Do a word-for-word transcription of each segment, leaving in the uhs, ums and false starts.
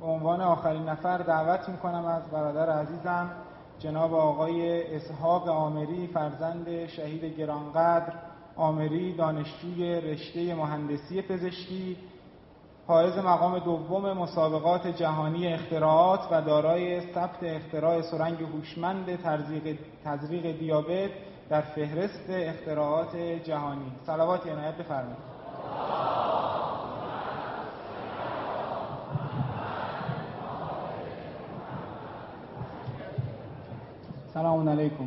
به عنوان آخرین نفر دعوت میکنم از برادر عزیزم جناب آقای اسحاق آمری، فرزند شهید گرانقدر آمری، دانشجوی رشته مهندسی پزشکی، حائز مقام دوم مسابقات جهانی اختراعات و دارای ثبت اختراع سرنگ هوشمند تزریق تزریق دیابت در فهرست اختراعات جهانی. صلوات عنایت بفرمایید. سلام علیکم.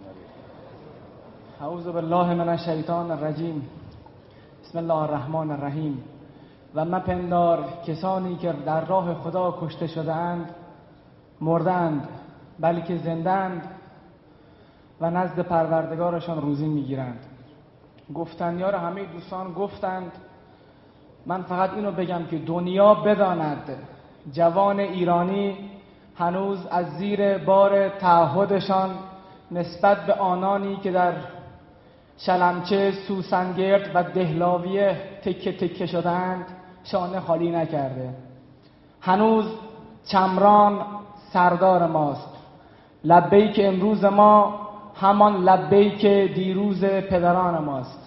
اعوذ بالله من الشیطان الرجیم. بسم الله الرحمن الرحیم. و مپندار کسانی که در راه خدا کشته شده اند مردند، بلکه زندند و نزد پروردگارشان روزی میگیرند. گفتنیار همه دوستان گفتند. من فقط اینو بگم که دنیا بداند جوان ایرانی هنوز از زیر بار تعهدشان نسبت به آنانی که در شلمچه، سوسنگرد و دهلاویه تکه تکه شدند شانه خالی نکرده. هنوز چمران سردار ماست. لبیک امروز ما همان لبیک دیروز پدران ماست.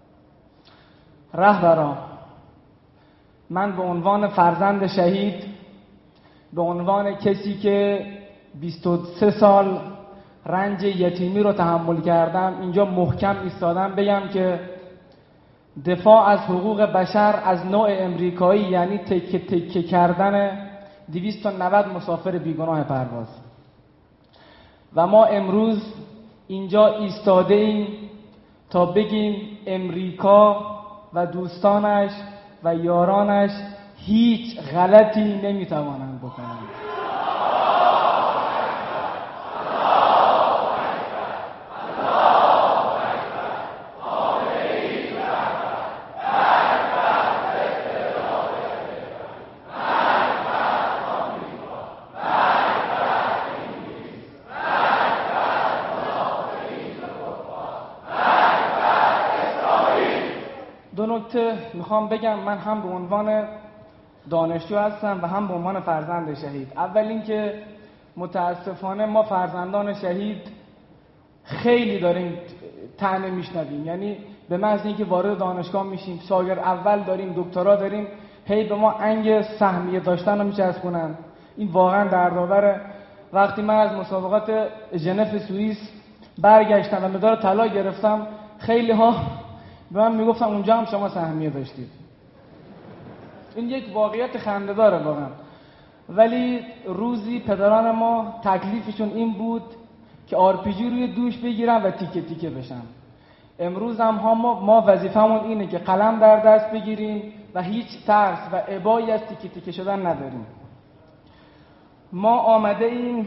رهبران، من به عنوان فرزند شهید، به عنوان کسی که بیست و سه سال رنج یتیمی رو تحمل کردم اینجا محکم ایستادم بگم که دفاع از حقوق بشر از نوع امریکایی یعنی تکه تکه کردن دویست و نود مسافر بیگناه پرواز. و ما امروز اینجا ایستاده ایم تا بگیم امریکا و دوستانش و یارانش هیچ غلطی نمیتوانند بکنند. دو نکته میخوام بگم. من هم به عنوان دانشجو هستم و هم به عنوان فرزند شهید. اول اینکه متاسفانه ما فرزندان شهید خیلی داریم طعنه میشنویم، یعنی به محض اینکه وارد دانشگاه میشیم شاگرد اول داریم، دکترا داریم، هی به ما انگ سهمیه داشتن رو میچسبونن. این واقعا دردآوره. وقتی من از مسابقات ژنو سوئیس برگشتم و مدال طلا گرفتم خیلی ها به من میگفتم اونجا هم شما سهمیه داشتید. این یک واقعیت خنده‌داره واقعا. ولی روزی پدران ما تکلیفشون این بود که آر پی جی روی دوش بگیرن و تیکه تیکه بشن. امروز هم ما, ما وظیفمون اینه که قلم در دست بگیریم و هیچ ترس و ابایی از تیکه تیکه شدن نداریم. ما آمده ایم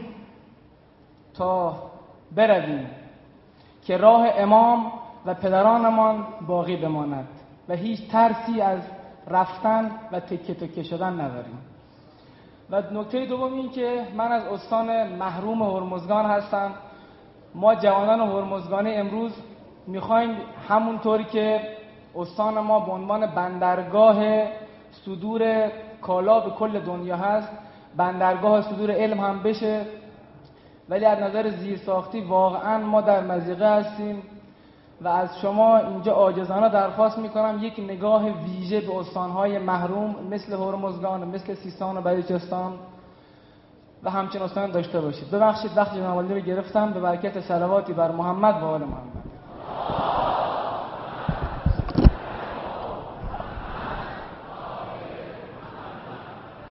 تا برویم که راه امام و پدرانمان باقی بماند و هیچ ترسی از رفتن و تکه تکه شدن نداریم. و نکته دوم این که من از استان محروم هرمزگان هستم. ما جوانان هرمزگانی امروز میخوایم همونطوری که استان ما به عنوان بندرگاه صدور کالا به کل دنیا هست بندرگاه صدور علم هم بشه، ولی از نظر زیرساختی واقعا ما در مضیقه هستیم و از شما اینجا عاجزانه درخواست میکنم یک نگاه ویژه به استانهای محروم مثل هرمزگان، مثل سیستان و بلوچستان و همچنین استان داشته باشید. ببخشید وقت جناب عالی رو گرفتم. به برکت صلواتی بر محمد و آل محمد.